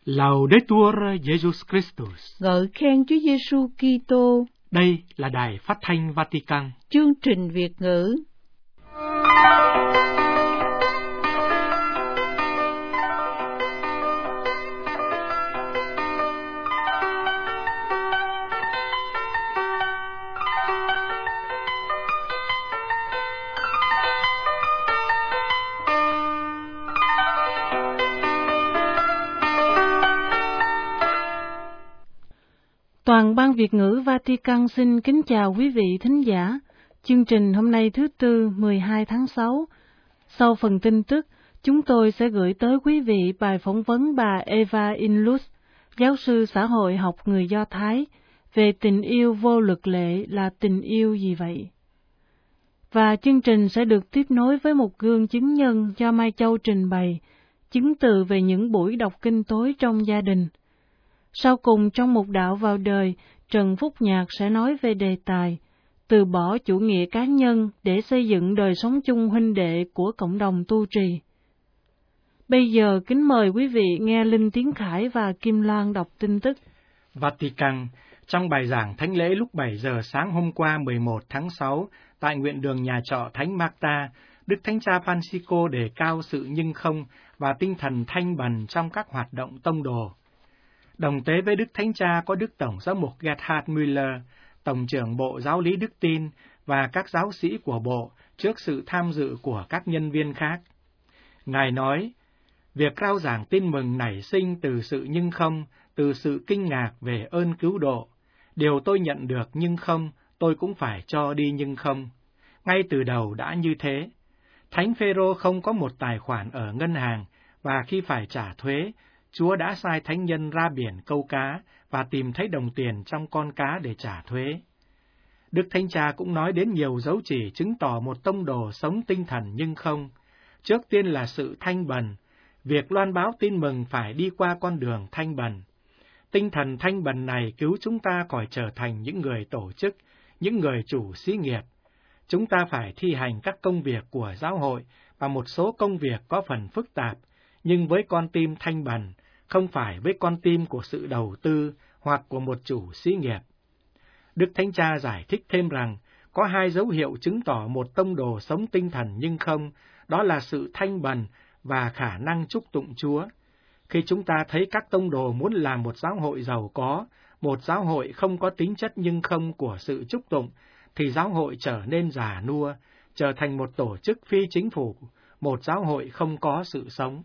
Laudetur Jesus Christus. Ngợi khen Chúa Giêsu Kitô. Đây là Đài Phát thanh Vatican. Chương trình Việt ngữ. Toàn ban Việt ngữ Vatican xin kính chào quý vị thính giả. Chương trình hôm nay thứ Tư 12 tháng 6. Sau phần tin tức, chúng tôi sẽ gửi tới quý vị bài phỏng vấn bà Eva Inluz, giáo sư xã hội học người Do Thái, về tình yêu vô luật lệ là tình yêu gì vậy? Và chương trình sẽ được tiếp nối với một gương chứng nhân do Mai Châu trình bày, chứng từ về những buổi đọc kinh tối trong gia đình. Sau cùng trong Mục đạo vào đời, Trần Phúc Nhạc sẽ nói về đề tài từ bỏ chủ nghĩa cá nhân để xây dựng đời sống chung huynh đệ của cộng đồng tu trì. Bây giờ kính mời quý vị nghe Linh Tiến Khải và Kim Loan đọc tin tức. Vatican, trong bài giảng thánh lễ lúc 7 giờ sáng hôm qua 11 tháng 6 tại nguyện đường nhà trọ Thánh Marta, Đức Thánh Cha Francisco đề cao sự nhưng không và tinh thần thanh bần trong các hoạt động tông đồ. Đồng tế với Đức Thánh Cha có Đức Tổng giám mục Gerhard Müller, Tổng trưởng Bộ Giáo lý Đức tin và các giáo sĩ của Bộ trước sự tham dự của các nhân viên khác. Ngài nói, việc rao giảng tin mừng nảy sinh từ sự nhưng không, từ sự kinh ngạc về ơn cứu độ. Điều tôi nhận được nhưng không, tôi cũng phải cho đi nhưng không. Ngay từ đầu đã như thế. Thánh Phêrô không có một tài khoản ở ngân hàng, và khi phải trả thuế, Chúa đã sai thánh nhân ra biển câu cá và tìm thấy đồng tiền trong con cá để trả thuế. Đức Thánh Cha cũng nói đến nhiều dấu chỉ chứng tỏ một tông đồ sống tinh thần nhưng không. Trước tiên là sự thanh bần, việc loan báo tin mừng phải đi qua con đường thanh bần. Tinh thần thanh bần này cứu chúng ta khỏi trở thành những người tổ chức, những người chủ xí nghiệp. Chúng ta phải thi hành các công việc của giáo hội và một số công việc có phần phức tạp, nhưng với con tim thanh bần, không phải với con tim của sự đầu tư hoặc của một chủ xí nghiệp. Đức Thánh Cha giải thích thêm rằng, có hai dấu hiệu chứng tỏ một tông đồ sống tinh thần nhưng không, đó là sự thanh bần và khả năng chúc tụng Chúa. Khi chúng ta thấy các tông đồ muốn làm một giáo hội giàu có, một giáo hội không có tính chất nhưng không của sự chúc tụng, thì giáo hội trở nên già nua, trở thành một tổ chức phi chính phủ, một giáo hội không có sự sống.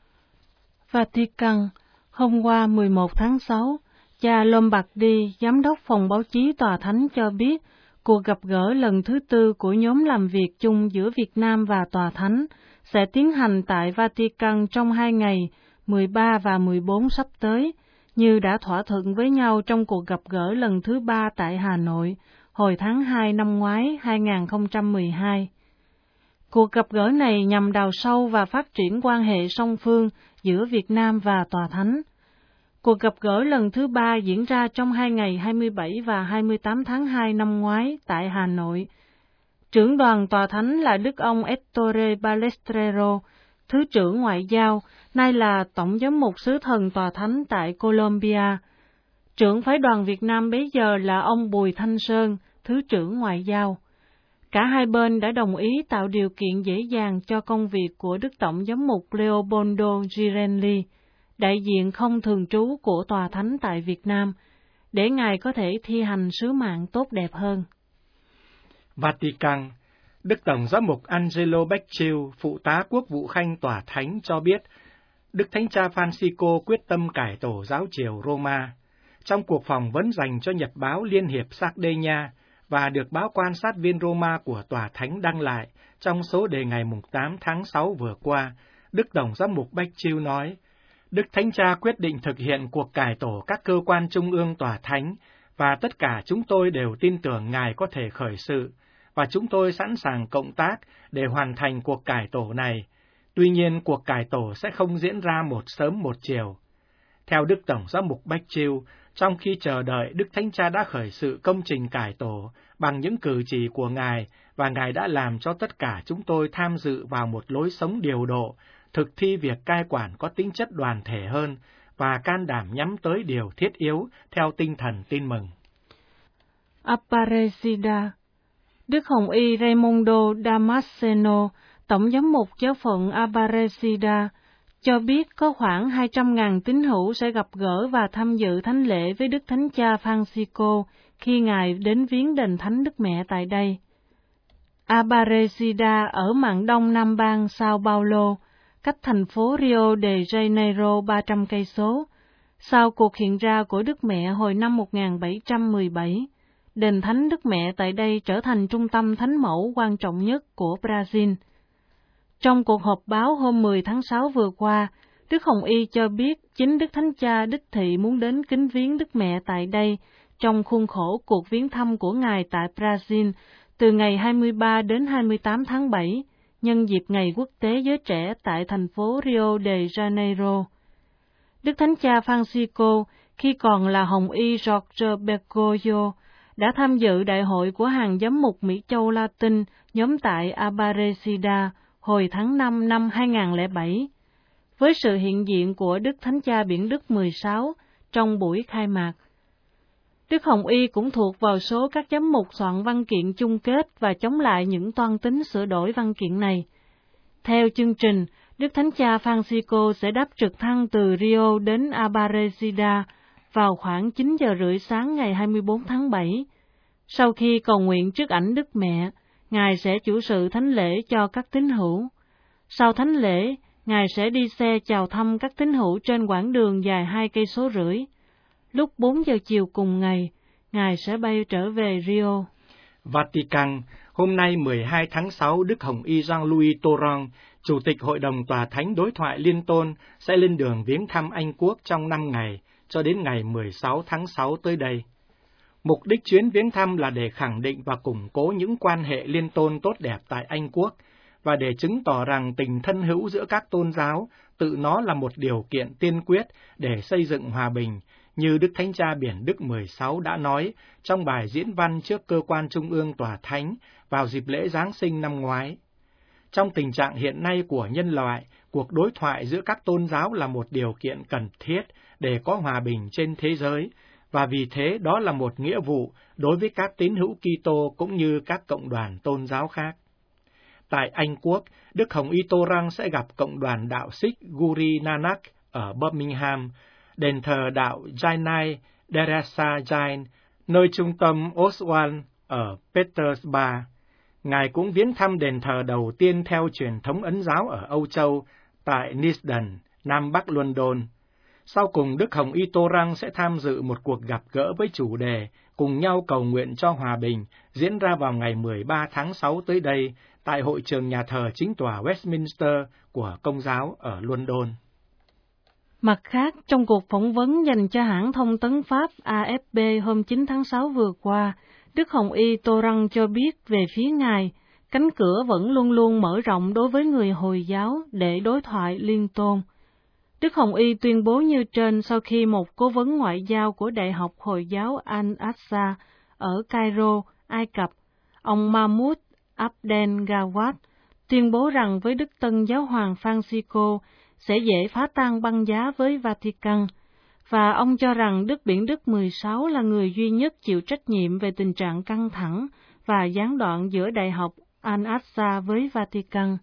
Vatican, hôm qua 11 tháng 6, cha Lombardi, giám đốc phòng báo chí Tòa Thánh cho biết, cuộc gặp gỡ lần thứ tư của nhóm làm việc chung giữa Việt Nam và Tòa Thánh sẽ tiến hành tại Vatican trong 2 ngày, 13 và 14 sắp tới, như đã thỏa thuận với nhau trong cuộc gặp gỡ lần thứ 3 tại Hà Nội, hồi tháng 2 năm ngoái 2012. Cuộc gặp gỡ này nhằm đào sâu và phát triển quan hệ song phương giữa Việt Nam và Tòa Thánh. Cuộc gặp gỡ lần thứ 3 diễn ra trong 2 ngày 27 và 28 tháng 2 năm ngoái tại Hà Nội. Trưởng đoàn Tòa Thánh là Đức ông Ettore Balestrero, Thứ trưởng Ngoại giao, nay là Tổng giám mục Sứ thần Tòa Thánh tại Colombia. Trưởng phái đoàn Việt Nam bấy giờ là ông Bùi Thanh Sơn, Thứ trưởng Ngoại giao. Cả hai bên đã đồng ý tạo điều kiện dễ dàng cho công việc của Đức Tổng giám mục Leopoldo Girelli, đại diện không thường trú của Tòa Thánh tại Việt Nam, để Ngài có thể thi hành sứ mạng tốt đẹp hơn. Vatican, Đức Tổng giám mục Angelo Becciu, phụ tá quốc vụ khanh Tòa Thánh cho biết, Đức Thánh Cha Francisco quyết tâm cải tổ giáo triều Roma. Trong cuộc phỏng vấn dành cho Nhật báo Liên hiệp Sardinia, và được báo quan sát viên Roma của Tòa Thánh đăng lại trong số đề ngày 8 tháng 6 vừa qua, Đức Tổng giám mục Becciu nói, Đức Thánh Cha quyết định thực hiện cuộc cải tổ các cơ quan trung ương Tòa Thánh, và tất cả chúng tôi đều tin tưởng Ngài có thể khởi sự, và chúng tôi sẵn sàng cộng tác để hoàn thành cuộc cải tổ này. Tuy nhiên, cuộc cải tổ sẽ không diễn ra một sớm một chiều. Theo Đức Tổng giám mục Becciu, trong khi chờ đợi, Đức Thánh Cha đã khởi sự công trình cải tổ bằng những cử chỉ của Ngài, và Ngài đã làm cho tất cả chúng tôi tham dự vào một lối sống điều độ, thực thi việc cai quản có tính chất đoàn thể hơn, và can đảm nhắm tới điều thiết yếu theo tinh thần tin mừng. Aparecida. Đức Hồng Y Raimundo Damasceno, Tổng giám mục giáo phận Aparecida, cho biết có khoảng 200.000 tín hữu sẽ gặp gỡ và tham dự thánh lễ với Đức Thánh Cha Francisco khi Ngài đến viếng đền Thánh Đức Mẹ tại đây. Aparecida ở mạn đông nam bang Sao Paulo, cách thành phố Rio de Janeiro 300 cây số. Sau cuộc hiện ra của Đức Mẹ hồi năm 1717, đền Thánh Đức Mẹ tại đây trở thành trung tâm thánh mẫu quan trọng nhất của Brazil. Trong cuộc họp báo hôm 10 tháng 6 vừa qua, Đức Hồng Y cho biết chính Đức Thánh Cha đích thị muốn đến kính viếng Đức Mẹ tại đây trong khuôn khổ cuộc viếng thăm của Ngài tại Brazil từ ngày 23 đến 28 tháng 7, nhân dịp Ngày Quốc tế Giới Trẻ tại thành phố Rio de Janeiro. Đức Thánh Cha Francisco, khi còn là Hồng Y Jorge Bergoglio, đã tham dự đại hội của hàng giám mục Mỹ Châu Latin nhóm tại Aparecida hồi tháng 5 năm 2007, với sự hiện diện của Đức Thánh Cha Biển Đức 16 trong buổi khai mạc. Đức Hồng Y cũng thuộc vào số các giám mục soạn văn kiện chung kết và chống lại những toan tính sửa đổi văn kiện này. Theo chương trình, Đức Thánh Cha Francisco sẽ đáp trực thăng từ Rio đến Aparecida vào khoảng 9 giờ rưỡi sáng ngày 24 tháng 7. Sau khi cầu nguyện trước ảnh Đức Mẹ, Ngài sẽ chủ sự thánh lễ cho các tín hữu. Sau thánh lễ, Ngài sẽ đi xe chào thăm các tín hữu trên quãng đường dài 2,5 cây số. Lúc 4 giờ chiều cùng ngày, Ngài sẽ bay trở về Rio. Vatican, hôm nay 12 tháng 6, Đức Hồng Y Jean-Louis Torrens, Chủ tịch Hội đồng Tòa Thánh Đối thoại Liên tôn, sẽ lên đường viếng thăm Anh Quốc trong 5 ngày, cho đến ngày 16 tháng 6 tới đây. Mục đích chuyến viếng thăm là để khẳng định và củng cố những quan hệ liên tôn tốt đẹp tại Anh Quốc, và để chứng tỏ rằng tình thân hữu giữa các tôn giáo tự nó là một điều kiện tiên quyết để xây dựng hòa bình, như Đức Thánh Cha Biển Đức 16 đã nói trong bài diễn văn trước cơ quan trung ương Tòa Thánh vào dịp lễ Giáng sinh năm ngoái. Trong tình trạng hiện nay của nhân loại, cuộc đối thoại giữa các tôn giáo là một điều kiện cần thiết để có hòa bình trên thế giới, và vì thế đó là một nghĩa vụ đối với các tín hữu Kitô cũng như các cộng đoàn tôn giáo khác. Tại Anh Quốc, Đức Hồng Y Torrens sẽ gặp cộng đoàn đạo Sikh Guru Nanak ở Birmingham, đền thờ đạo Jainai Deresa Jain, nơi trung tâm Oswald ở Petersburg. Ngài cũng viếng thăm đền thờ đầu tiên theo truyền thống Ấn giáo ở Âu Châu, tại Nisden, Nam Bắc London. Sau cùng, Đức Hồng Y Torrens sẽ tham dự một cuộc gặp gỡ với chủ đề cùng nhau cầu nguyện cho hòa bình, diễn ra vào ngày 13 tháng 6 tới đây, tại hội trường nhà thờ chính tòa Westminster của Công giáo ở London. Mặt khác, trong cuộc phỏng vấn dành cho hãng thông tấn Pháp AFP hôm 9 tháng 6 vừa qua, Đức Hồng Y Torrens cho biết về phía Ngài, cánh cửa vẫn luôn luôn mở rộng đối với người Hồi giáo để đối thoại liên tôn. Đức Hồng Y tuyên bố như trên sau khi một cố vấn ngoại giao của Đại học Hồi giáo Al-Aqsa ở Cairo, Ai Cập, ông Mahmoud Abdel Gawad, tuyên bố rằng với Đức Tân Giáo hoàng Francisco sẽ dễ phá tan băng giá với Vatican, và ông cho rằng Đức Biển Đức 16 là người duy nhất chịu trách nhiệm về tình trạng căng thẳng và gián đoạn giữa Đại học Al-Aqsa với Vatican.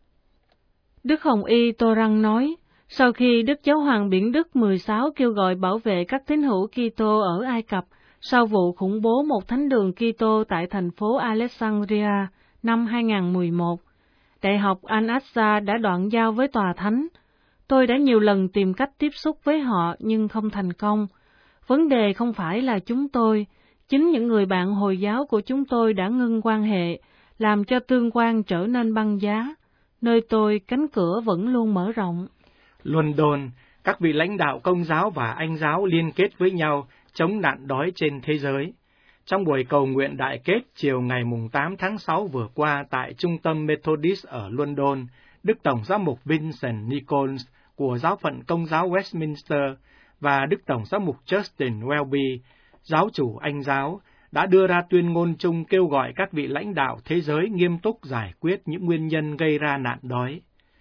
Đức Hồng Y Torrens nói, sau khi Đức Giáo hoàng Biển Đức 16 kêu gọi bảo vệ các tín hữu Kitô ở Ai Cập sau vụ khủng bố một thánh đường Kitô tại thành phố Alexandria năm 2011, Đại học Al-Aqsa đã đoạn giao với Tòa Thánh. Tôi đã nhiều lần tìm cách tiếp xúc với họ nhưng không thành công. Vấn đề không phải là chúng tôi, chính những người bạn Hồi giáo của chúng tôi đã ngưng quan hệ, làm cho tương quan trở nên băng giá. Nơi tôi, cánh cửa vẫn luôn mở rộng. London, các vị lãnh đạo Công giáo và Anh giáo liên kết với nhau chống nạn đói trên thế giới. Trong buổi cầu nguyện đại kết chiều ngày 8 tháng 6 vừa qua tại Trung tâm Methodist ở London, Đức Tổng giám mục Vincent Nichols của giáo phận Công giáo Westminster và Đức Tổng giám mục Justin Welby, giáo chủ Anh giáo, đã đưa ra tuyên ngôn chung kêu gọi các vị lãnh đạo thế giới nghiêm túc giải quyết những nguyên nhân gây ra nạn đói.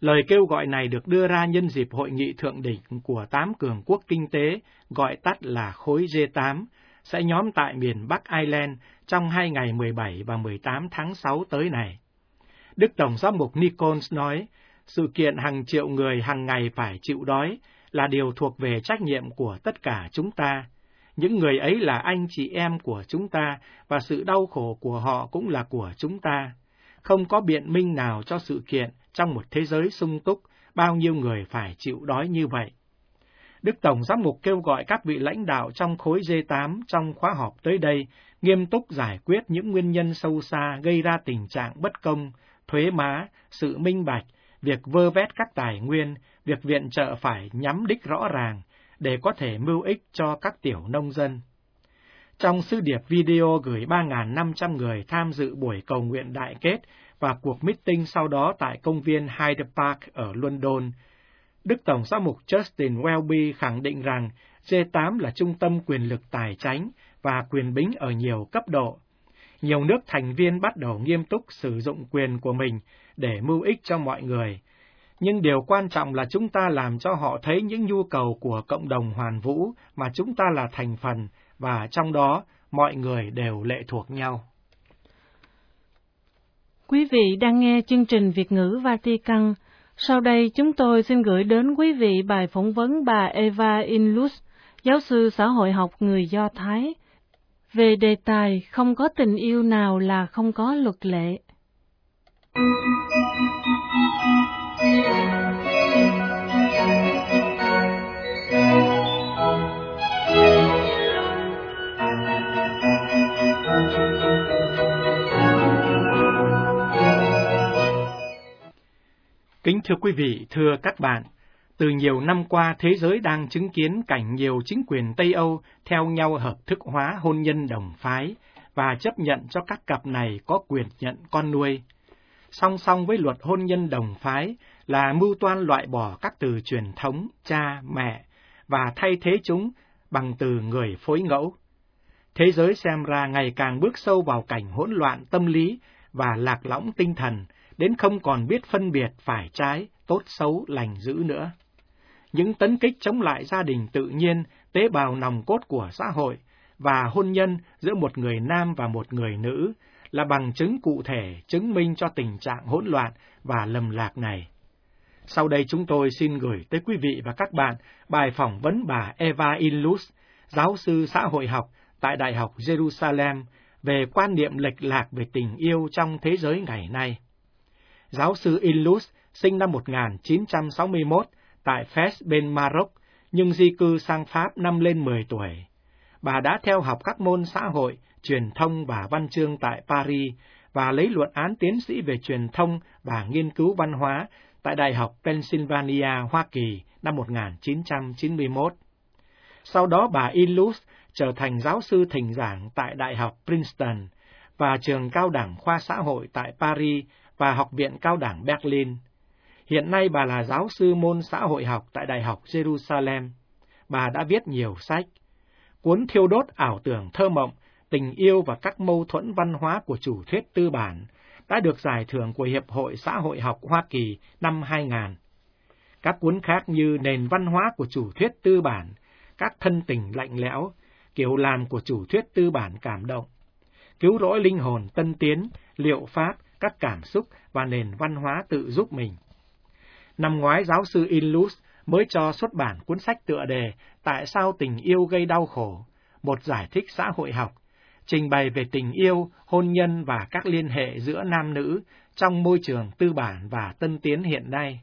Lời kêu gọi này được đưa ra nhân dịp hội nghị thượng đỉnh của 8 cường quốc kinh tế, gọi tắt là khối G8, sẽ nhóm tại miền Bắc Ireland trong 2 ngày 17 và 18 tháng 6 tới này. Đức Tổng giám mục Nichols nói, sự kiện hàng triệu người hàng ngày phải chịu đói là điều thuộc về trách nhiệm của tất cả chúng ta. Những người ấy là anh chị em của chúng ta, và sự đau khổ của họ cũng là của chúng ta. Không có biện minh nào cho sự kiện trong một thế giới sung túc, bao nhiêu người phải chịu đói như vậy. Đức Tổng giám mục kêu gọi các vị lãnh đạo trong khối G8 trong khóa họp tới đây nghiêm túc giải quyết những nguyên nhân sâu xa gây ra tình trạng bất công, thuế má, sự minh bạch, việc vơ vét các tài nguyên, việc viện trợ phải nhắm đích rõ ràng để có thể mưu ích cho các tiểu nông dân. Trong sứ điệp video gửi 3.500 người tham dự buổi cầu nguyện đại kết và cuộc meeting sau đó tại công viên Hyde Park ở London, Đức Tổng giám mục Justin Welby khẳng định rằng G8 là trung tâm quyền lực tài chánh và quyền bính ở nhiều cấp độ. Nhiều nước thành viên bắt đầu nghiêm túc sử dụng quyền của mình để mưu ích cho mọi người. Nhưng điều quan trọng là chúng ta làm cho họ thấy những nhu cầu của cộng đồng hoàn vũ mà chúng ta là thành phần, và trong đó mọi người đều lệ thuộc nhau. Quý vị đang nghe chương trình Việt ngữ Vatican. Sau đây chúng tôi xin gửi đến quý vị bài phỏng vấn bà Eva Inluz, giáo sư xã hội học người Do Thái, về đề tài không có tình yêu nào là không có luật lệ. Kính thưa quý vị, thưa các bạn, từ nhiều năm qua thế giới đang chứng kiến cảnh nhiều chính quyền Tây Âu theo nhau hợp thức hóa hôn nhân đồng phái và chấp nhận cho các cặp này có quyền nhận con nuôi. Song song với luật hôn nhân đồng phái là mưu toan loại bỏ các từ truyền thống cha, mẹ và thay thế chúng bằng từ người phối ngẫu. Thế giới xem ra ngày càng bước sâu vào cảnh hỗn loạn tâm lý và lạc lõng tinh thần, đến không còn biết phân biệt phải trái, tốt xấu, lành dữ nữa. Những tấn kích chống lại gia đình tự nhiên, tế bào nòng cốt của xã hội, và hôn nhân giữa một người nam và một người nữ là bằng chứng cụ thể chứng minh cho tình trạng hỗn loạn và lầm lạc này. Sau đây chúng tôi xin gửi tới quý vị và các bạn bài phỏng vấn bà Eva Inluz, giáo sư xã hội học tại Đại học Jerusalem, về quan niệm lệch lạc về tình yêu trong thế giới ngày nay. Giáo sư Inluz sinh năm 1961 tại Fez bên Maroc, nhưng di cư sang Pháp năm lên 10 tuổi. Bà đã theo học các môn xã hội, truyền thông và văn chương tại Paris và lấy luận án tiến sĩ về truyền thông và nghiên cứu văn hóa tại Đại học Pennsylvania, Hoa Kỳ năm 1991. Sau đó bà Inluz trở thành giáo sư thỉnh giảng tại Đại học Princeton và trường cao đẳng khoa xã hội tại Paris và Học viện Cao đẳng Berlin. Hiện nay bà là giáo sư môn xã hội học tại Đại học Jerusalem. Bà đã viết nhiều sách. Cuốn Thiêu đốt ảo tưởng thơ mộng, tình yêu và các mâu thuẫn văn hóa của chủ thuyết tư bản đã được giải thưởng của Hiệp hội Xã hội học Hoa Kỳ năm 2000. Các cuốn khác như Nền văn hóa của chủ thuyết tư bản, Các thân tình lạnh lẽo, Kiểu làm của chủ thuyết tư bản cảm động, Cứu rỗi linh hồn tân tiến, Liệu pháp, Các cảm xúc và nền văn hóa tự giúp mình. Năm ngoái, giáo sư Inluz mới cho xuất bản cuốn sách tựa đề Tại sao tình yêu gây đau khổ, một giải thích xã hội học, trình bày về tình yêu, hôn nhân và các liên hệ giữa nam nữ trong môi trường tư bản và tân tiến hiện nay.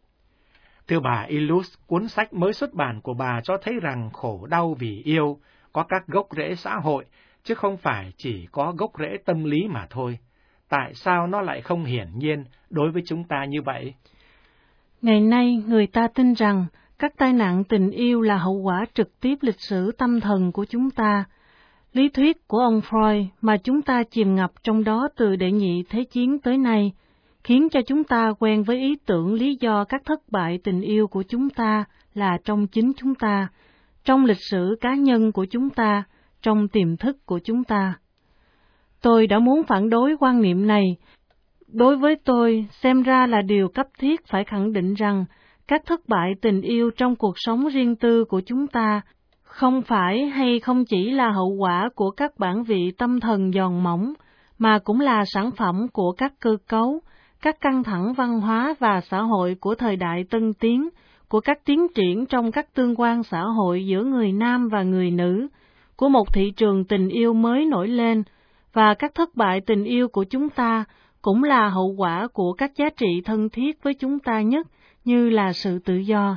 Thưa bà Inluz, cuốn sách mới xuất bản của bà cho thấy rằng khổ đau vì yêu có các gốc rễ xã hội, chứ không phải chỉ có gốc rễ tâm lý mà thôi. Tại sao nó lại không hiển nhiên đối với chúng ta như vậy? Ngày nay, người ta tin rằng các tai nạn tình yêu là hậu quả trực tiếp lịch sử tâm thần của chúng ta. Lý thuyết của ông Freud mà chúng ta chìm ngập trong đó từ đệ nhị thế chiến tới nay, khiến cho chúng ta quen với ý tưởng lý do các thất bại tình yêu của chúng ta là trong chính chúng ta, trong lịch sử cá nhân của chúng ta, trong tiềm thức của chúng ta. Tôi đã muốn phản đối quan niệm này, Đối với tôi, xem ra là điều cấp thiết phải khẳng định rằng các thất bại tình yêu trong cuộc sống riêng tư của chúng ta không phải hay không chỉ là hậu quả của các bản vị tâm thần giòn mỏng, mà cũng là sản phẩm của các cơ cấu, các căng thẳng văn hóa và xã hội của thời đại tân tiến, của các tiến triển trong các tương quan xã hội giữa người nam và người nữ, của một thị trường tình yêu mới nổi lên, và các thất bại tình yêu của chúng ta cũng là hậu quả của các giá trị thân thiết với chúng ta nhất, như là sự tự do.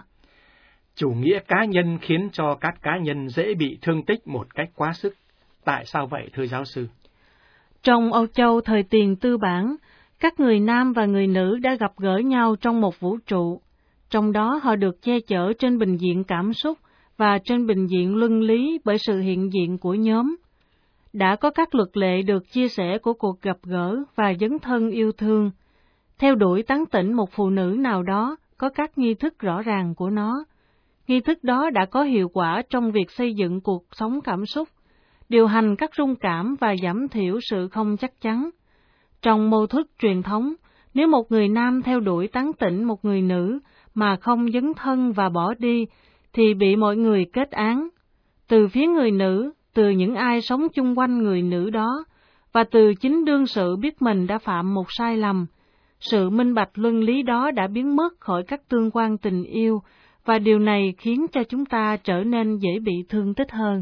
Chủ nghĩa cá nhân khiến cho các cá nhân dễ bị thương tích một cách quá sức. Tại sao vậy, thưa giáo sư? Trong Âu Châu thời tiền tư bản, các người nam và người nữ đã gặp gỡ nhau trong một vũ trụ. Trong đó họ được che chở trên bình diện cảm xúc và trên bình diện luân lý bởi sự hiện diện của nhóm. Đã có các luật lệ được chia sẻ của cuộc gặp gỡ và dấn thân yêu thương. Theo đuổi tán tỉnh một phụ nữ nào đó có các nghi thức rõ ràng của nó. Nghi thức đó đã có hiệu quả trong việc xây dựng cuộc sống cảm xúc, điều hành các rung cảm và giảm thiểu sự không chắc chắn. Trong mô thức truyền thống, nếu một người nam theo đuổi tán tỉnh một người nữ mà không dấn thân và bỏ đi, thì bị mọi người kết án. Từ phía người nữ, từ những ai sống chung quanh người nữ đó, và từ chính đương sự biết mình đã phạm một sai lầm, sự minh bạch luân lý đó đã biến mất khỏi các tương quan tình yêu, và điều này khiến cho chúng ta trở nên dễ bị thương tích hơn.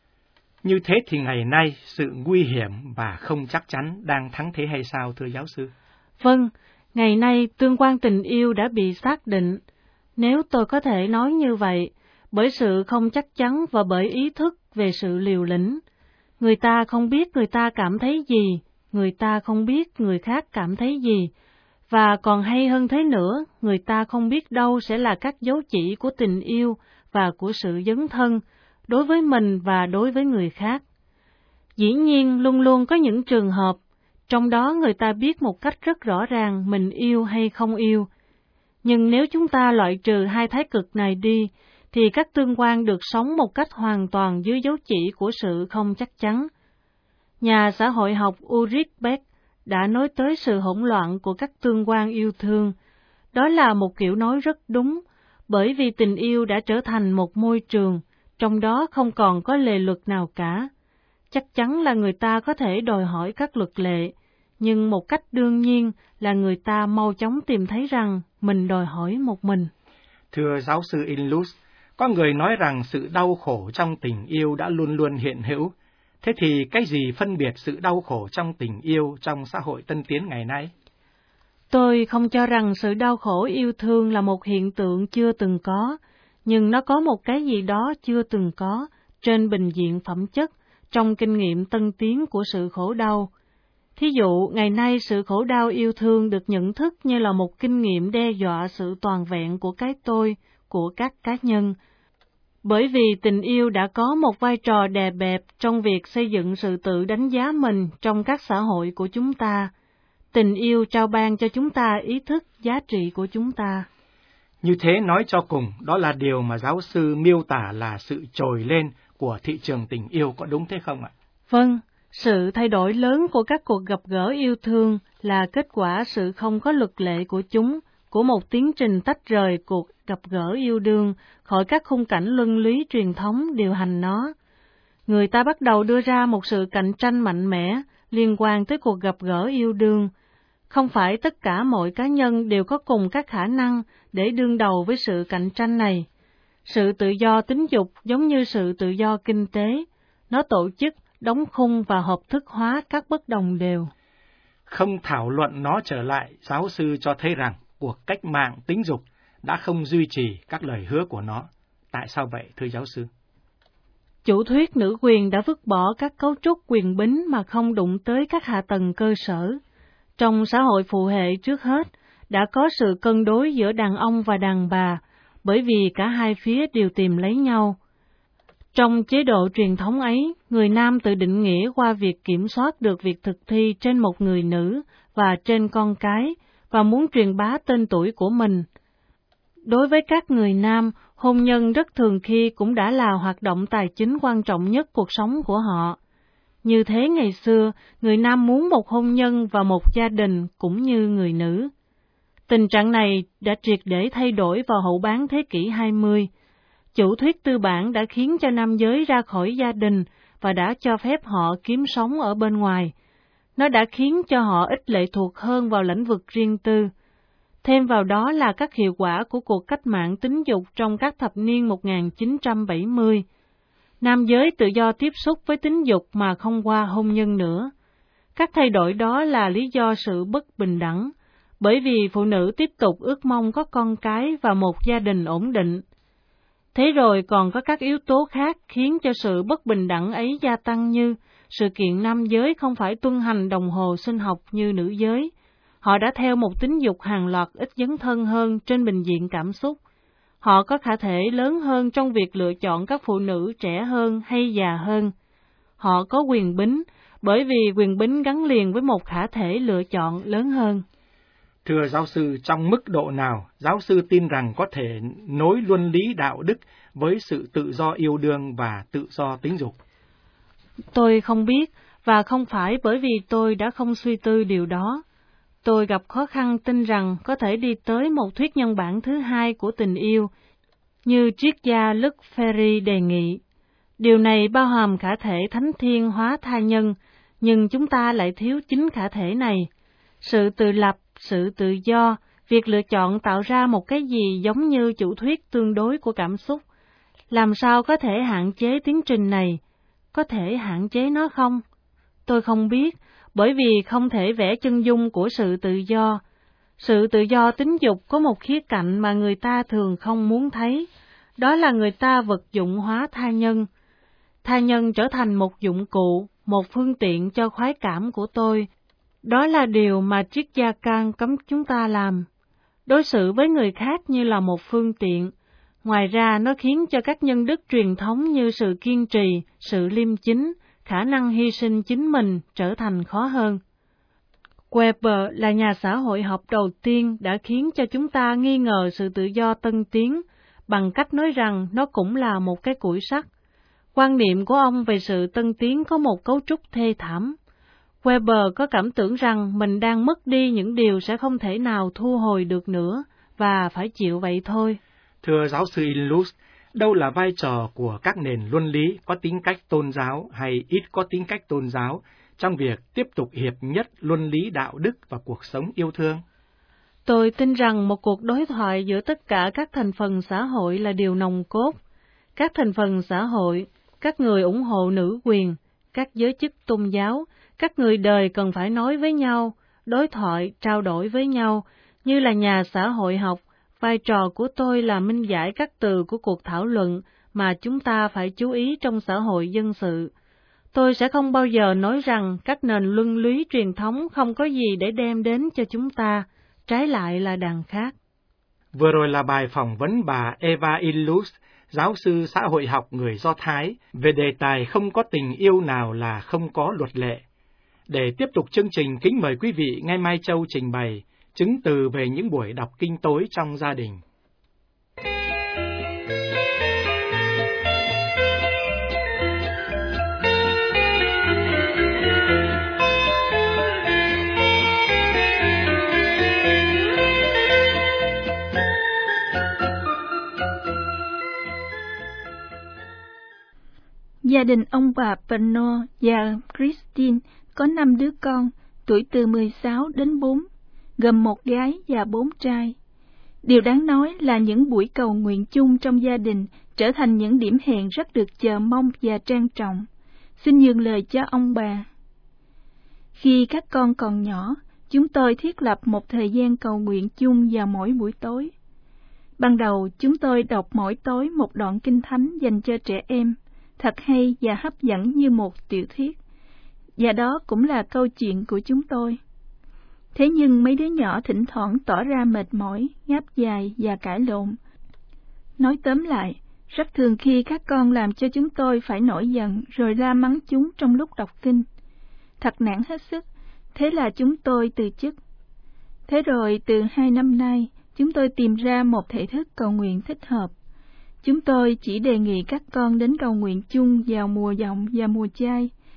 Như thế thì ngày nay, sự nguy hiểm và không chắc chắn đang thắng thế hay sao, thưa giáo sư? Vâng, ngày nay tương quan tình yêu đã bị xác định. Nếu tôi có thể nói như vậy, bởi sự không chắc chắn và bởi ý thức về sự liều lĩnh. Người ta không biết người ta cảm thấy gì, người ta không biết người khác cảm thấy gì, và còn hay hơn thế nữa, người ta không biết đâu sẽ là các dấu chỉ của tình yêu và của sự dấn thân, đối với mình và đối với người khác. Dĩ nhiên, luôn luôn có những trường hợp, trong đó người ta biết một cách rất rõ ràng mình yêu hay không yêu. Nhưng nếu chúng ta loại trừ hai thái cực này đi, thì các tương quan được sống một cách hoàn toàn dưới dấu chỉ của sự không chắc chắn. Nhà xã hội học Ulrich Beck đã nói tới sự hỗn loạn của các tương quan yêu thương. Đó là một kiểu nói rất đúng, bởi vì tình yêu đã trở thành một môi trường, trong đó không còn có lề luật nào cả. Chắc chắn là người ta có thể đòi hỏi các luật lệ, nhưng một cách đương nhiên là người ta mau chóng tìm thấy rằng mình đòi hỏi một mình. Thưa giáo sư Inlus, có người nói rằng sự đau khổ trong tình yêu đã luôn luôn hiện hữu. Thế thì cái gì phân biệt sự đau khổ trong tình yêu trong xã hội tân tiến ngày nay? Tôi không cho rằng sự đau khổ yêu thương là một hiện tượng chưa từng có, nhưng nó có một cái gì đó chưa từng có trên bình diện phẩm chất trong kinh nghiệm tân tiến của sự khổ đau. Thí dụ, ngày nay sự khổ đau yêu thương được nhận thức như là một kinh nghiệm đe dọa sự toàn vẹn của cái tôi, của các cá nhân. Bởi vì tình yêu đã có một vai trò đè bẹp trong việc xây dựng sự tự đánh giá mình trong các xã hội của chúng ta. Tình yêu trao ban cho chúng ta ý thức giá trị của chúng ta. Như thế nói cho cùng, đó là điều mà giáo sư miêu tả là sự trồi lên của thị trường tình yêu, có đúng thế không ạ? Vâng, sự thay đổi lớn của các cuộc gặp gỡ yêu thương là kết quả sự không có luật lệ của chúng, của một tiến trình tách rời cuộc gặp gỡ yêu đương khỏi các khung cảnh luân lý truyền thống điều hành nó. Người ta bắt đầu đưa ra một sự cạnh tranh mạnh mẽ liên quan tới cuộc gặp gỡ yêu đương. Không phải tất cả mọi cá nhân đều có cùng các khả năng để đương đầu với sự cạnh tranh này. Sự tự do tính dục giống như sự tự do kinh tế, nó tổ chức, đóng khung và hợp thức hóa các bất đồng đều. Không thảo luận nó trở lại, giáo sư cho thấy rằng cuộc cách mạng tính dục đã không duy trì các lời hứa của nó. Tại sao vậy, thưa giáo sư? Chủ thuyết nữ quyền đã vứt bỏ các cấu trúc quyền bính mà không đụng tới các hạ tầng cơ sở. Trong xã hội phụ hệ trước hết, đã có sự cân đối giữa đàn ông và đàn bà, bởi vì cả hai phía đều tìm lấy nhau. Trong chế độ truyền thống ấy, người nam tự định nghĩa qua việc kiểm soát được việc thực thi trên một người nữ và trên con cái, và muốn truyền bá tên tuổi của mình. Đối với các người nam, hôn nhân rất thường khi cũng đã là hoạt động tài chính quan trọng nhất cuộc sống của họ. Như thế ngày xưa, người nam muốn một hôn nhân và một gia đình cũng như người nữ. Tình trạng này đã triệt để thay đổi vào hậu bán thế kỷ 20. Chủ thuyết tư bản đã khiến cho nam giới ra khỏi gia đình và đã cho phép họ kiếm sống ở bên ngoài. Nó đã khiến cho họ ít lệ thuộc hơn vào lĩnh vực riêng tư. Thêm vào đó là các hiệu quả của cuộc cách mạng tính dục trong các thập niên 1970. Nam giới tự do tiếp xúc với tính dục mà không qua hôn nhân nữa. Các thay đổi đó là lý do sự bất bình đẳng, bởi vì phụ nữ tiếp tục ước mong có con cái và một gia đình ổn định. Thế rồi còn có các yếu tố khác khiến cho sự bất bình đẳng ấy gia tăng, như sự kiện nam giới không phải tuân hành đồng hồ sinh học như nữ giới. Họ đã theo một tính dục hàng loạt ít dấn thân hơn trên bình diện cảm xúc. Họ có khả thể lớn hơn trong việc lựa chọn các phụ nữ trẻ hơn hay già hơn. Họ có quyền bính, bởi vì quyền bính gắn liền với một khả thể lựa chọn lớn hơn. Thưa giáo sư, trong mức độ nào giáo sư tin rằng có thể nối luân lý đạo đức với sự tự do yêu đương và tự do tính dục? Tôi không biết, và không phải bởi vì tôi đã không suy tư điều đó. Tôi gặp khó khăn tin rằng có thể đi tới một thuyết nhân bản thứ hai của tình yêu, như triết gia Luc Ferry đề nghị. Điều này bao hàm khả thể thánh thiên hóa tha nhân, nhưng chúng ta lại thiếu chính khả thể này. Sự tự lập, sự tự do, việc lựa chọn tạo ra một cái gì giống như chủ thuyết tương đối của cảm xúc. Làm sao có thể hạn chế tiến trình này? Có thể hạn chế nó không? Tôi không biết, bởi vì không thể vẽ chân dung của sự tự do. Sự tự do tính dục có một khía cạnh mà người ta thường không muốn thấy, đó là người ta vật dụng hóa tha nhân. Tha nhân trở thành một dụng cụ, một phương tiện cho khoái cảm của tôi. Đó là điều mà triết gia Kant cấm chúng ta làm. Đối xử với người khác như là một phương tiện. Ngoài ra, nó khiến cho các nhân đức truyền thống như sự kiên trì, sự liêm chính, khả năng hy sinh chính mình trở thành khó hơn. Weber là nhà xã hội học đầu tiên đã khiến cho chúng ta nghi ngờ sự tự do tân tiến, bằng cách nói rằng nó cũng là một cái củi sắt. Quan niệm của ông về sự tân tiến có một cấu trúc thê thảm. Weber có cảm tưởng rằng mình đang mất đi những điều sẽ không thể nào thu hồi được nữa, và phải chịu vậy thôi. Thưa giáo sư Illus, đâu là vai trò của các nền luân lý có tính cách tôn giáo hay ít có tính cách tôn giáo trong việc tiếp tục hiệp nhất luân lý đạo đức và cuộc sống yêu thương? Tôi tin rằng một cuộc đối thoại giữa tất cả các thành phần xã hội là điều nòng cốt. Các thành phần xã hội, các người ủng hộ nữ quyền, các giới chức tôn giáo, các người đời cần phải nói với nhau, đối thoại, trao đổi với nhau. Như là nhà xã hội học, vai trò của tôi là minh giải các từ của cuộc thảo luận mà chúng ta phải chú ý trong xã hội dân sự. Tôi sẽ không bao giờ nói rằng các nền luân lý truyền thống không có gì để đem đến cho chúng ta, trái lại là đằng khác. Vừa rồi là bài phỏng vấn bà Eva Illus, giáo sư xã hội học người Do Thái, về đề tài không có tình yêu nào là không có luật lệ. Để tiếp tục chương trình, kính mời quý vị nghe Mai Châu trình bày chứng từ về những buổi đọc kinh tối trong gia đình. Gia đình ông bà Bernard và Christine có 5 đứa con, tuổi từ 16 đến 4, gồm 1 gái và 4 trai. Điều đáng nói là những buổi cầu nguyện chung trong gia đình trở thành những điểm hẹn rất được chờ mong và trang trọng. Xin nhường lời cho ông bà. Khi các con còn nhỏ, chúng tôi thiết lập một thời gian cầu nguyện chung vào mỗi buổi tối. Ban đầu, chúng tôi đọc mỗi tối một đoạn kinh thánh dành cho trẻ em, thật hay và hấp dẫn như một tiểu thuyết. Và đó cũng là câu chuyện của chúng tôi. Thế nhưng mấy đứa nhỏ thỉnh thoảng tỏ ra mệt mỏi, ngáp dài và cãi lộn. Nói tóm lại, rất thường khi các con làm cho chúng tôi phải nổi giận rồi la mắng chúng trong lúc đọc kinh. Thật nản hết sức, thế là chúng tôi từ chức. Thế rồi từ 2 năm nay, chúng tôi tìm ra một thể thức cầu nguyện thích hợp. Chúng tôi chỉ đề nghị các con đến cầu nguyện chung vào mùa giọng và mùa chay.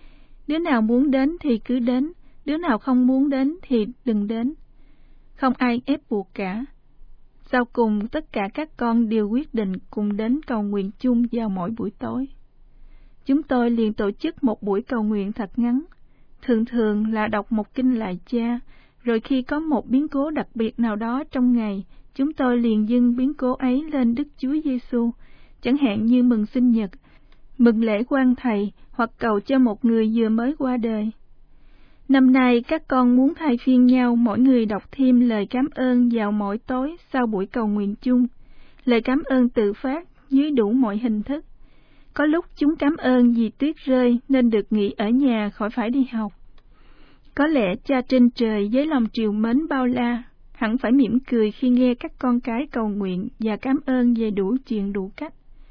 Đứa nào muốn đến thì cứ đến, đứa nào không muốn đến thì đừng đến. Không ai ép buộc cả. Sau cùng, tất cả các con đều quyết định cùng đến cầu nguyện chung vào mỗi buổi tối. Chúng tôi liền tổ chức một buổi cầu nguyện thật ngắn, thường là đọc một kinh Lạy Cha, rồi khi có một biến cố đặc biệt nào đó trong ngày, chúng tôi liền dâng biến cố ấy lên Đức Chúa Giêsu, chẳng hạn như mừng sinh nhật, mừng lễ quan thầy hoặc cầu cho một người vừa mới qua đời. Năm nay các con muốn thay phiên nhau mỗi người đọc thêm lời cảm ơn vào mỗi tối sau buổi cầu nguyện chung, lời cảm ơn tự phát dưới đủ mọi hình thức. Có lúc chúng cảm ơn vì tuyết rơi nên được nghỉ ở nhà khỏi phải đi học. Có lẽ Cha trên trời với lòng trìu mến bao la hẳn phải mỉm cười khi nghe các con cái cầu nguyện và cảm ơn về đủ chuyện đủ cách.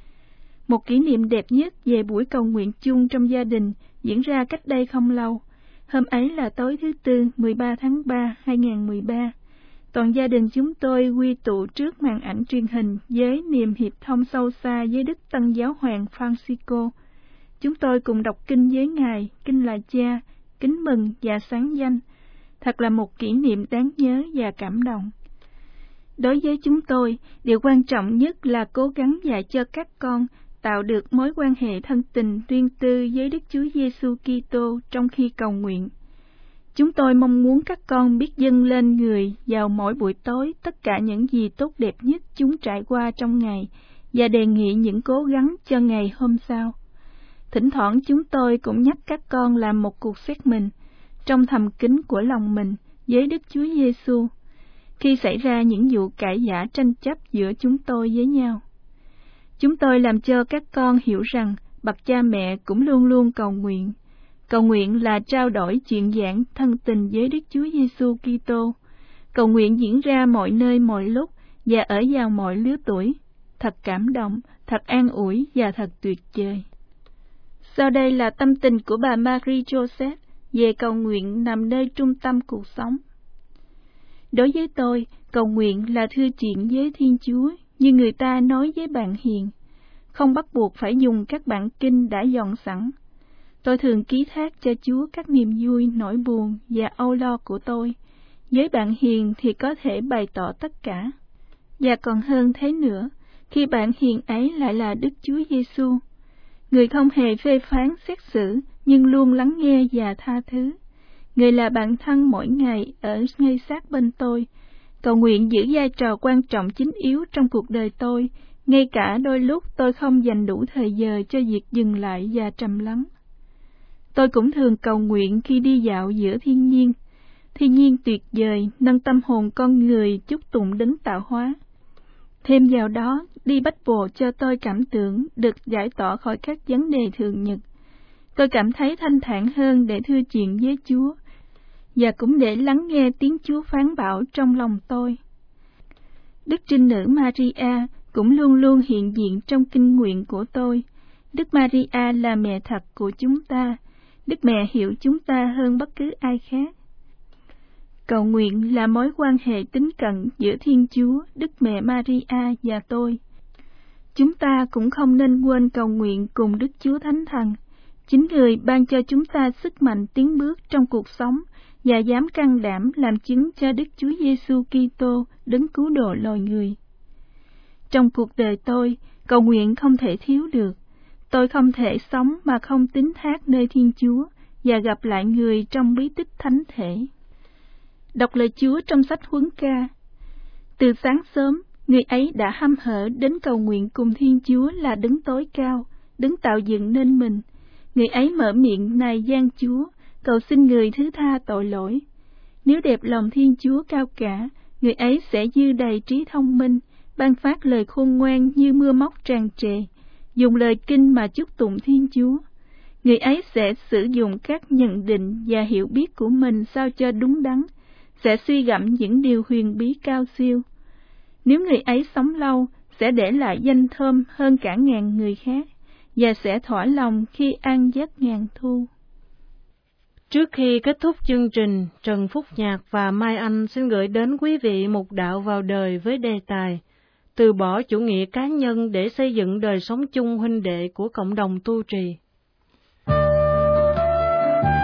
Một kỷ niệm đẹp nhất về buổi cầu nguyện chung trong gia đình diễn ra cách đây không lâu. Hôm ấy là tối thứ Tư 13 tháng 3, 2013. Toàn gia đình chúng tôi quy tụ trước màn ảnh truyền hình với niềm hiệp thông sâu xa với Đức Tân Giáo Hoàng Francisco. Chúng tôi cùng đọc kinh với Ngài, kinh Lạy Cha, kính mừng và sáng danh. Thật là một kỷ niệm đáng nhớ và cảm động. Đối với chúng tôi, điều quan trọng nhất là cố gắng dạy cho các con tạo được mối quan hệ thân tình riêng tư với Đức Chúa Giêsu Kitô trong khi cầu nguyện. Chúng tôi mong muốn các con biết dâng lên Người vào mỗi buổi tối tất cả những gì tốt đẹp nhất chúng trải qua trong ngày và đề nghị những cố gắng cho ngày hôm sau. Thỉnh thoảng chúng tôi cũng nhắc các con làm một cuộc xét mình trong thầm kín của lòng mình với Đức Chúa Giêsu khi xảy ra những vụ cãi vã tranh chấp giữa chúng tôi với nhau. Chúng tôi làm cho các con hiểu rằng bậc cha mẹ cũng luôn luôn cầu nguyện. Cầu nguyện là trao đổi chuyện giảng thân tình với Đức Chúa Giêsu Kitô. Cầu nguyện diễn ra mọi nơi mọi lúc và ở vào mọi lứa tuổi. Thật cảm động, thật an ủi và thật tuyệt vời. Sau đây là tâm tình của bà Marie Joseph về cầu nguyện nằm nơi trung tâm cuộc sống. Đối với tôi, cầu nguyện là thưa chuyện với Thiên Chúa, như người ta nói với bạn hiền, không bắt buộc phải dùng các bản kinh đã dọn sẵn. Tôi thường ký thác cho Chúa các niềm vui, nỗi buồn và âu lo của tôi. Với bạn hiền thì có thể bày tỏ tất cả. Và còn hơn thế nữa, khi bạn hiền ấy lại là Đức Chúa Giêsu, Người không hề phê phán xét xử, nhưng luôn lắng nghe và tha thứ. Người là bạn thân mỗi ngày ở ngay sát bên tôi. Cầu nguyện giữ vai trò quan trọng chính yếu trong cuộc đời tôi, ngay cả đôi lúc tôi không dành đủ thời giờ cho việc dừng lại và trầm lắng. Tôi cũng thường cầu nguyện khi đi dạo giữa thiên nhiên. Thiên nhiên tuyệt vời, nâng tâm hồn con người chúc tụng đấng tạo hóa. Thêm vào đó, đi Bách Bộ cho tôi cảm tưởng được giải tỏa khỏi các vấn đề thường nhật. Tôi cảm thấy thanh thản hơn để thưa chuyện với Chúa, và cũng để lắng nghe tiếng Chúa phán bảo trong lòng tôi. Đức Trinh Nữ Maria cũng luôn luôn hiện diện trong kinh nguyện của tôi. Đức Maria là mẹ thật của chúng ta. Đức Mẹ hiểu chúng ta hơn bất cứ ai khác. Cầu nguyện là mối quan hệ tín cận giữa Thiên Chúa, Đức Mẹ Maria và tôi. Chúng ta cũng không nên quên cầu nguyện cùng Đức Chúa Thánh Thần. Chính Người ban cho chúng ta sức mạnh tiến bước trong cuộc sống và dám can đảm làm chứng cho Đức Chúa Giêsu Kitô, đấng cứu độ loài người. Trong cuộc đời tôi, cầu nguyện không thể thiếu được. Tôi không thể sống mà không tín thác nơi Thiên Chúa và gặp lại Người trong bí tích thánh thể. Đọc lời Chúa trong sách Huấn Ca. Từ sáng sớm, Người ấy đã hăm hở đến cầu nguyện cùng Thiên Chúa là đấng tối cao, đấng tạo dựng nên mình. Người ấy mở miệng nài gian Chúa, cầu xin Người thứ tha tội lỗi. Nếu đẹp lòng Thiên Chúa cao cả, Người ấy sẽ dư đầy trí thông minh, ban phát lời khôn ngoan như mưa móc tràn trề, dùng lời kinh mà chúc tụng Thiên Chúa. Người ấy sẽ sử dụng các nhận định và hiểu biết của mình sao cho đúng đắn, sẽ suy gẫm những điều huyền bí cao siêu. Nếu người ấy sống lâu, sẽ để lại danh thơm hơn cả ngàn người khác, và sẽ thỏa lòng khi an giấc ngàn thu. Trước khi kết thúc chương trình, Trần Phúc Nhạc và Mai Anh xin gửi đến quý vị một đạo vào đời với đề tài từ bỏ chủ nghĩa cá nhân để xây dựng đời sống chung huynh đệ của cộng đồng tu trì.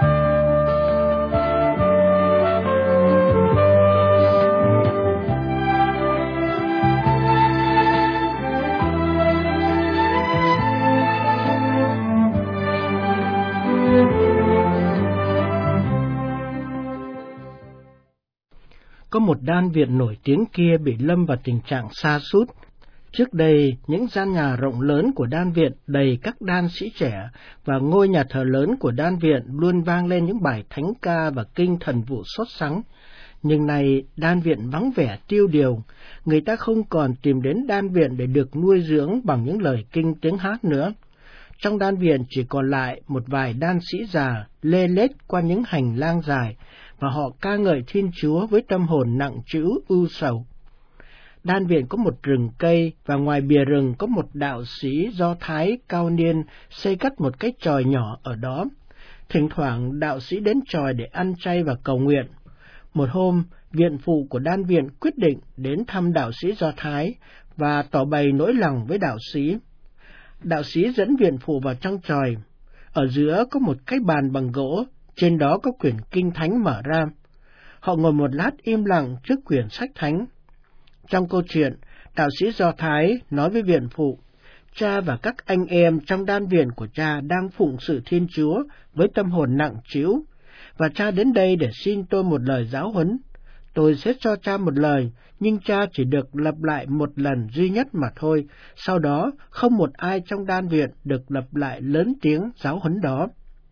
một đan viện nổi tiếng kia bị lâm vào tình trạng sa sút. Trước đây, những gian nhà rộng lớn của đan viện đầy các đan sĩ trẻ, và ngôi nhà thờ lớn của đan viện luôn vang lên những bài thánh ca và kinh thần vụ sốt sắng. Nhưng nay, đan viện vắng vẻ tiêu điều, người ta không còn tìm đến đan viện để được nuôi dưỡng bằng những lời kinh tiếng hát nữa. Trong đan viện chỉ còn lại một vài đan sĩ già lê lết qua những hành lang dài, và họ ca ngợi Thiên Chúa với tâm hồn nặng trĩu ưu sầu. Đan viện có một rừng cây, và ngoài bìa rừng có một đạo sĩ Do Thái cao niên xây cất một cái chòi nhỏ ở đó. Thỉnh thoảng đạo sĩ đến chòi để ăn chay và cầu nguyện. Một hôm, viện phụ của đan viện quyết định đến thăm đạo sĩ Do Thái và tỏ bày nỗi lòng với đạo sĩ. Đạo sĩ dẫn viện phụ vào trong chòi. Ở giữa có một cái bàn bằng gỗ, trên đó có quyển kinh thánh mở ra. Họ ngồi một lát im lặng trước quyển sách thánh. Trong câu chuyện, đạo sĩ Do Thái nói với viện phụ, cha và các anh em trong đan viện của cha đang phụng sự Thiên Chúa với tâm hồn nặng trĩu, và cha đến đây để xin tôi một lời giáo huấn. Tôi sẽ cho cha một lời, nhưng cha chỉ được lặp lại một lần duy nhất mà thôi, sau đó không một ai trong đan viện được lặp lại lớn tiếng giáo huấn đó.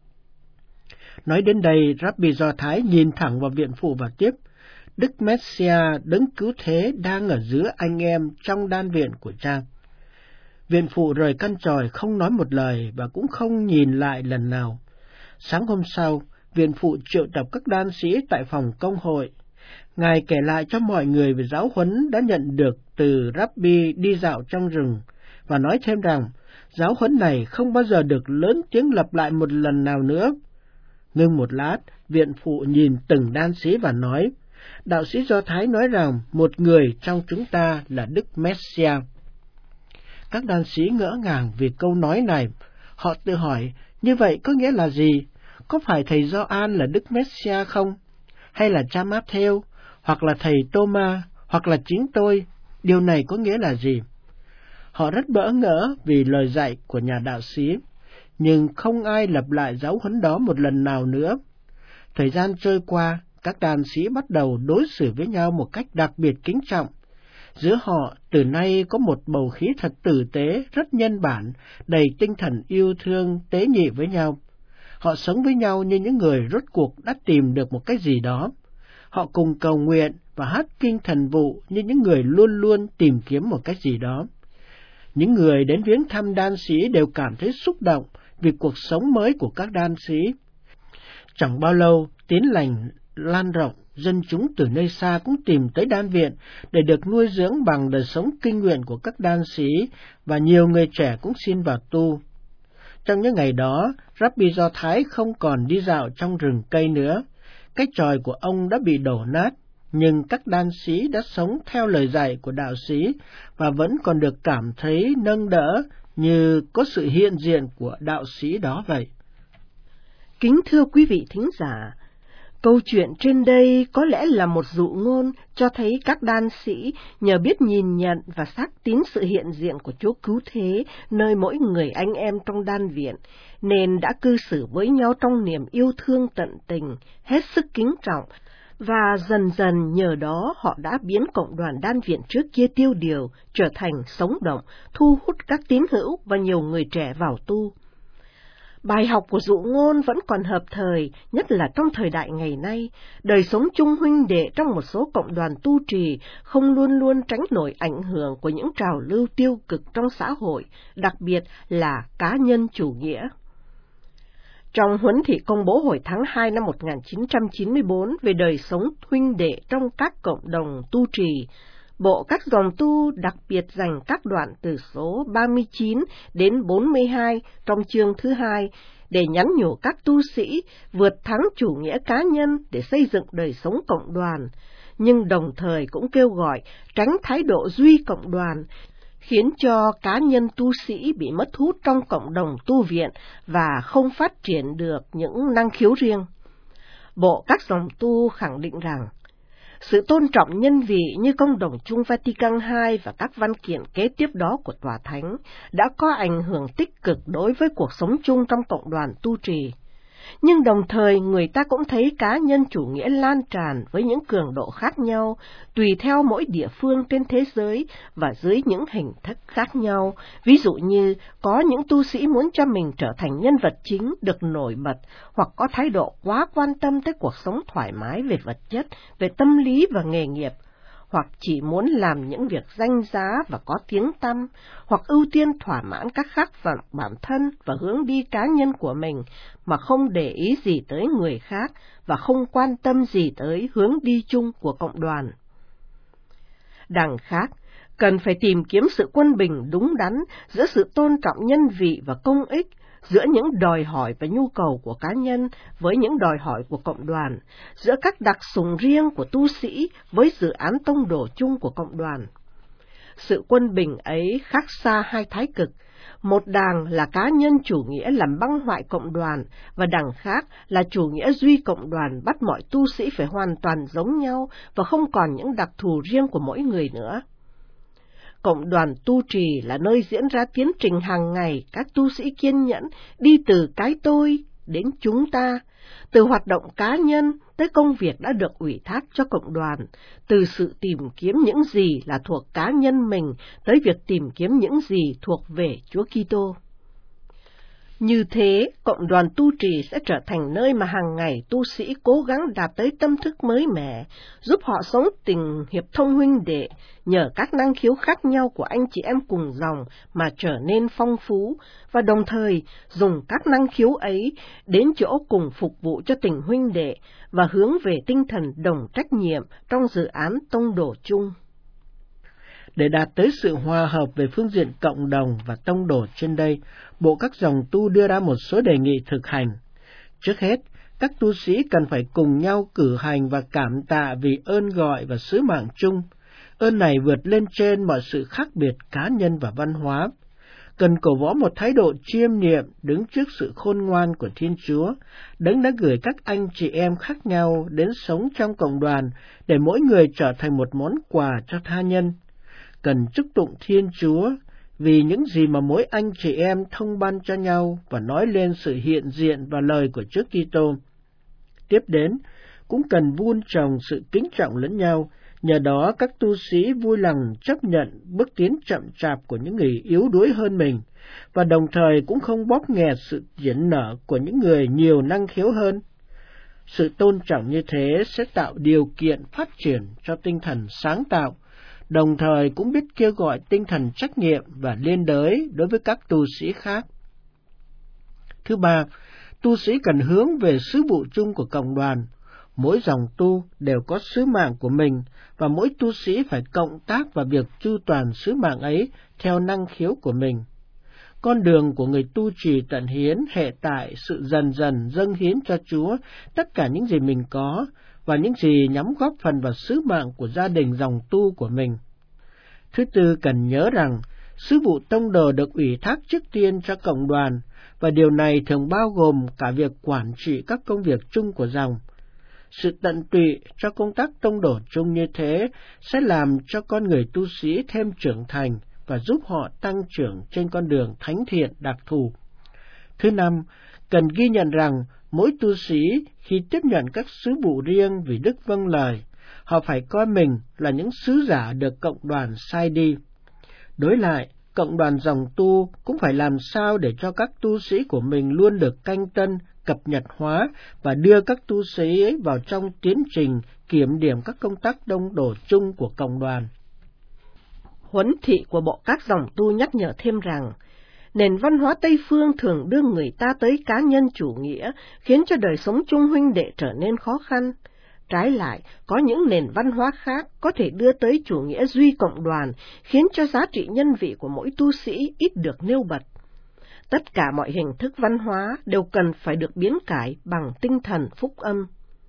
Nói đến đây, Rabbi Do Thái nhìn thẳng vào viện phụ và tiếp, Đức Messia đấng cứu thế đang ở giữa anh em trong đan viện của cha. Viện phụ rời căn chòi không nói một lời và cũng không nhìn lại lần nào. Sáng hôm sau, viện phụ triệu tập các đan sĩ tại phòng công hội. Ngài kể lại cho mọi người về giáo huấn đã nhận được từ Rabbi đi dạo trong rừng, và nói thêm rằng giáo huấn này không bao giờ được lớn tiếng lặp lại một lần nào nữa. Ngưng một lát, viện phụ nhìn từng đan sĩ và nói, đạo sĩ Do Thái nói rằng một người trong chúng ta là Đức Messia. Các đan sĩ ngỡ ngàng vì câu nói này. Họ tự hỏi, như vậy có nghĩa là gì? Có phải thầy Gioan là Đức Messia không? Hay là cha Matthew, hoặc là thầy Thomas, hoặc là chính tôi? Điều này có nghĩa là gì? Họ rất bỡ ngỡ vì lời dạy của nhà đạo sĩ, nhưng không ai lặp lại giáo huấn đó một lần nào nữa. Thời gian trôi qua, các đan sĩ bắt đầu đối xử với nhau một cách đặc biệt kính trọng. Giữa họ từ nay có một bầu khí thật tử tế, rất nhân bản, đầy tinh thần yêu thương, tế nhị với nhau. Họ sống với nhau như những người rốt cuộc đã tìm được một cái gì đó. Họ cùng cầu nguyện và hát kinh thần vụ như những người luôn luôn tìm kiếm một cái gì đó. Những người đến viếng thăm đan sĩ đều cảm thấy xúc động vì cuộc sống mới của các đan sĩ. Chẳng bao lâu, tín lành lan rộng, dân chúng từ nơi xa cũng tìm tới đan viện để được nuôi dưỡng bằng đời sống kinh nguyện của các đan sĩ, và nhiều người trẻ cũng xin vào tu. Trong những ngày đó, Rabbi Do Thái không còn đi dạo trong rừng cây nữa. Cái chòi của ông đã bị đổ nát, nhưng các đan sĩ đã sống theo lời dạy của đạo sĩ và vẫn còn được cảm thấy nâng đỡ như có sự hiện diện của đạo sĩ đó vậy. Kính thưa quý vị thính giả, câu chuyện trên đây có lẽ là một dụ ngôn cho thấy các đan sĩ nhờ biết nhìn nhận và xác tín sự hiện diện của Chúa Cứu Thế nơi mỗi người anh em trong đan viện, nên đã cư xử với nhau trong niềm yêu thương tận tình, hết sức kính trọng, và dần dần nhờ đó họ đã biến cộng đoàn đan viện trước kia tiêu điều trở thành sống động, thu hút các tín hữu và nhiều người trẻ vào tu. Bài học của dụ ngôn vẫn còn hợp thời, nhất là trong thời đại ngày nay. Đời sống chung huynh đệ trong một số cộng đoàn tu trì không luôn luôn tránh nổi ảnh hưởng của những trào lưu tiêu cực trong xã hội, đặc biệt là cá nhân chủ nghĩa. Trong huấn thị công bố hồi tháng 2 năm 1994 về đời sống huynh đệ trong các cộng đồng tu trì, Bộ các dòng tu đặc biệt dành các đoạn từ số 39 đến 42 trong chương thứ 2 để nhắn nhủ các tu sĩ vượt thắng chủ nghĩa cá nhân để xây dựng đời sống cộng đoàn, nhưng đồng thời cũng kêu gọi tránh thái độ duy cộng đoàn, khiến cho cá nhân tu sĩ bị mất hút trong cộng đồng tu viện và không phát triển được những năng khiếu riêng. Bộ các dòng tu khẳng định rằng, sự tôn trọng nhân vị như Công đồng chung Vatican II và các văn kiện kế tiếp đó của Tòa Thánh đã có ảnh hưởng tích cực đối với cuộc sống chung trong cộng đoàn tu trì. Nhưng đồng thời người ta cũng thấy cá nhân chủ nghĩa lan tràn với những cường độ khác nhau, tùy theo mỗi địa phương trên thế giới và dưới những hình thức khác nhau. Ví dụ như có những tu sĩ muốn cho mình trở thành nhân vật chính được nổi bật, hoặc có thái độ quá quan tâm tới cuộc sống thoải mái về vật chất, về tâm lý và nghề nghiệp, hoặc chỉ muốn làm những việc danh giá và có tiếng tăm, hoặc ưu tiên thỏa mãn các khát vọng bản thân và hướng đi cá nhân của mình, mà không để ý gì tới người khác và không quan tâm gì tới hướng đi chung của cộng đoàn. Đằng khác, cần phải tìm kiếm sự quân bình đúng đắn giữa sự tôn trọng nhân vị và công ích, giữa những đòi hỏi và nhu cầu của cá nhân với những đòi hỏi của cộng đoàn, giữa các đặc sủng riêng của tu sĩ với dự án tông đồ chung của cộng đoàn. Sự quân bình ấy khác xa hai thái cực, một đàng là cá nhân chủ nghĩa làm băng hoại cộng đoàn, và đằng khác là chủ nghĩa duy cộng đoàn bắt mọi tu sĩ phải hoàn toàn giống nhau và không còn những đặc thù riêng của mỗi người nữa. Cộng đoàn tu trì là nơi diễn ra tiến trình hàng ngày các tu sĩ kiên nhẫn đi từ cái tôi đến chúng ta, từ hoạt động cá nhân tới công việc đã được ủy thác cho cộng đoàn, từ sự tìm kiếm những gì là thuộc cá nhân mình tới việc tìm kiếm những gì thuộc về Chúa Kitô. Như thế, cộng đoàn tu trì sẽ trở thành nơi mà hàng ngày tu sĩ cố gắng đạt tới tâm thức mới mẻ, giúp họ sống tình hiệp thông huynh đệ, nhờ các năng khiếu khác nhau của anh chị em cùng dòng mà trở nên phong phú, và đồng thời dùng các năng khiếu ấy đến chỗ cùng phục vụ cho tình huynh đệ và hướng về tinh thần đồng trách nhiệm trong dự án tông đồ chung. Để đạt tới sự hòa hợp về phương diện cộng đồng và tông đồ trên đây, Bộ các dòng tu đưa ra một số đề nghị thực hành. Trước hết, các tu sĩ cần phải cùng nhau cử hành và cảm tạ vì ơn gọi và sứ mạng chung. Ơn này vượt lên trên mọi sự khác biệt cá nhân và văn hóa. Cần cổ võ một thái độ chiêm niệm đứng trước sự khôn ngoan của Thiên Chúa, Đấng đã gửi các anh chị em khác nhau đến sống trong cộng đoàn để mỗi người trở thành một món quà cho tha nhân. Cần chúc tụng Thiên Chúa vì những gì mà mỗi anh chị em thông ban cho nhau và nói lên sự hiện diện và lời của Chúa Kitô. Tiếp đến, cũng cần vun trồng sự kính trọng lẫn nhau, nhờ đó các tu sĩ vui lòng chấp nhận bước tiến chậm chạp của những người yếu đuối hơn mình, và đồng thời cũng không bóp nghẹt sự diễn nở của những người nhiều năng khiếu hơn. Sự tôn trọng như thế sẽ tạo điều kiện phát triển cho tinh thần sáng tạo, đồng thời cũng biết kêu gọi tinh thần trách nhiệm và liên đới đối với các tu sĩ khác. Thứ ba, tu sĩ cần hướng về sứ vụ chung của cộng đoàn. Mỗi dòng tu đều có sứ mạng của mình, và mỗi tu sĩ phải cộng tác vào việc chu toàn sứ mạng ấy theo năng khiếu của mình. Con đường của người tu trì tận hiến hệ tại sự dần dần dâng hiến cho Chúa tất cả những gì mình có, và những gì nhắm góp phần vào sứ mạng của gia đình dòng tu của mình. Thứ tư, cần nhớ rằng sứ vụ tông đồ được ủy thác trước tiên cho cộng đoàn, và điều này thường bao gồm cả việc quản trị các công việc chung của dòng. Sự tận tụy cho công tác tông đồ chung như thế sẽ làm cho con người tu sĩ thêm trưởng thành và giúp họ tăng trưởng trên con đường thánh thiện đặc thù. Thứ năm, cần ghi nhận rằng mỗi tu sĩ khi tiếp nhận các sứ vụ riêng vì đức vâng lời, họ phải coi mình là những sứ giả được cộng đoàn sai đi. Đối lại, cộng đoàn dòng tu cũng phải làm sao để cho các tu sĩ của mình luôn được canh tân, cập nhật hóa và đưa các tu sĩ ấy vào trong tiến trình kiểm điểm các công tác tông đồ chung của cộng đoàn. Huấn thị của bộ các dòng tu nhắc nhở thêm rằng, nền văn hóa Tây Phương thường đưa người ta tới cá nhân chủ nghĩa, khiến cho đời sống chung huynh đệ trở nên khó khăn. Trái lại, có những nền văn hóa khác có thể đưa tới chủ nghĩa duy cộng đoàn, khiến cho giá trị nhân vị của mỗi tu sĩ ít được nêu bật. Tất cả mọi hình thức văn hóa đều cần phải được biến cải bằng tinh thần phúc âm.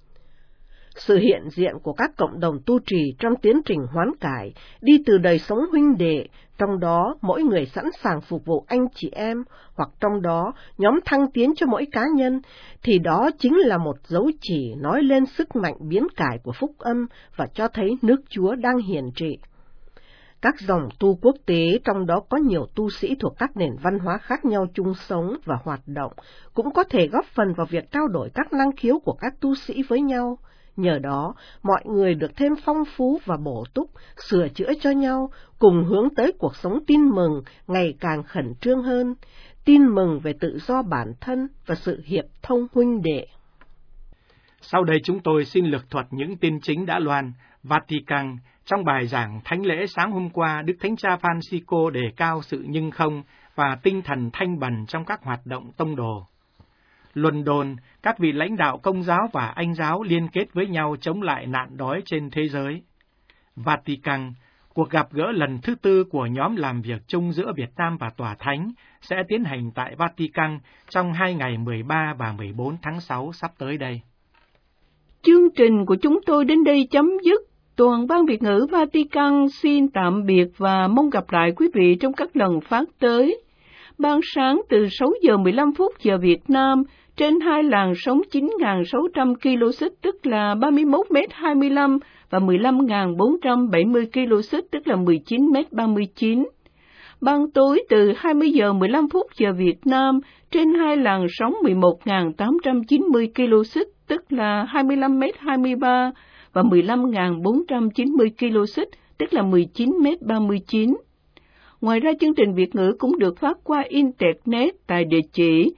Sự hiện diện của các cộng đồng tu trì trong tiến trình hoán cải, đi từ đời sống huynh đệ, trong đó mỗi người sẵn sàng phục vụ anh chị em, hoặc trong đó nhóm thăng tiến cho mỗi cá nhân, thì đó chính là một dấu chỉ nói lên sức mạnh biến cải của phúc âm và cho thấy nước Chúa đang hiển trị. Các dòng tu quốc tế, trong đó có nhiều tu sĩ thuộc các nền văn hóa khác nhau chung sống và hoạt động, cũng có thể góp phần vào việc trao đổi các năng khiếu của các tu sĩ với nhau. Nhờ đó, mọi người được thêm phong phú và bổ túc, sửa chữa cho nhau, cùng hướng tới cuộc sống tin mừng ngày càng khẩn trương hơn, tin mừng về tự do bản thân và sự hiệp thông huynh đệ. Sau đây chúng tôi xin lược thuật những tin chính đã loan. Vatican, trong bài giảng thánh lễ sáng hôm qua, Đức Thánh Cha Francisco đề cao sự nhưng không và tinh thần thanh bần trong các hoạt động tông đồ. London, các vị lãnh đạo Công giáo và Anh giáo liên kết với nhau chống lại nạn đói trên thế giới. Vatican, cuộc gặp gỡ lần thứ 4 của nhóm làm việc chung giữa Việt Nam và Tòa Thánh sẽ tiến hành tại Vatican trong 2 ngày 13 và 14 tháng 6 sắp tới đây. Chương trình của chúng tôi đến đây chấm dứt. Toàn ban Việt ngữ Vatican xin tạm biệt và mong gặp lại quý vị trong các lần phát tới. Ban sáng từ 6 giờ 15 phút giờ Việt Nam trên hai làn sóng 9.600 kHz tức là 31m25 và 15.470 kHz tức là 19m39. Ban tối từ 20 giờ 15 phút giờ Việt Nam trên hai làn sóng 11.890 kHz tức là 25m23 và 15.490 kHz tức là 19m39. Ngoài ra, chương trình Việt ngữ cũng được phát qua Internet tại địa chỉ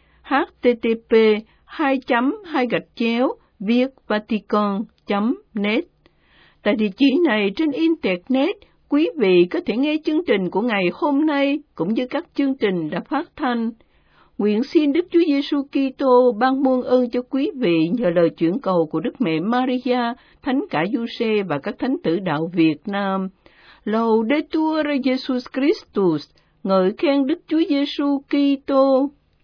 http://việtvatican.net. Tại địa chỉ này trên Internet, quý vị có thể nghe chương trình của ngày hôm nay cũng như các chương trình đã phát thanh. Nguyện xin Đức Chúa Giêsu Kitô ban muôn ơn cho quý vị nhờ lời chuyển cầu của Đức Mẹ Maria, Thánh Cả Giuse và các thánh tử đạo Việt Nam. Laudetur Jesus Christus, ngợi khen Đức Chúa Giêsu Kitô.